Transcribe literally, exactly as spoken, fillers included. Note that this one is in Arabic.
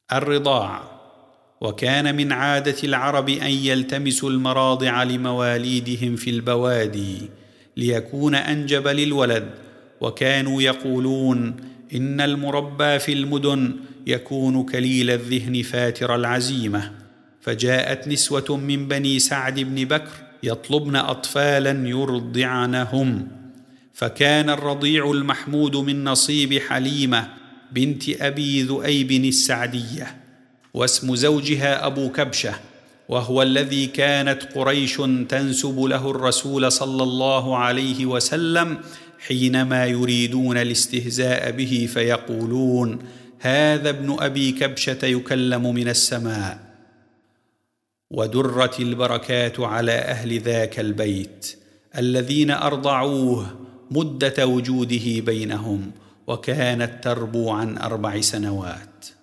الرضاع. وكان من عادة العرب أن يلتمسوا المراضع لمواليدهم في البوادي ليكون أنجب للولد، وكانوا يقولون إن المربى في المدن يكون كليل الذهن فاتر العزيمة. فجاءت نسوة من بني سعد بن بكر يطلبن أطفالا يرضعنهم، فكان الرضيع المحمود من نصيب حليمة بنت أبي ذؤيب السعدية، واسم زوجها أبو كبشة، وهو الذي كانت قريش تنسب له الرسول صلى الله عليه وسلم حينما يريدون الاستهزاء به فيقولون: هذا ابن أبي كبشة يكلم من السماء. ودرت البركات على أهل ذاك البيت الذين أرضعوه مدة وجوده بينهم، وكانت تربو عن أربع سنوات.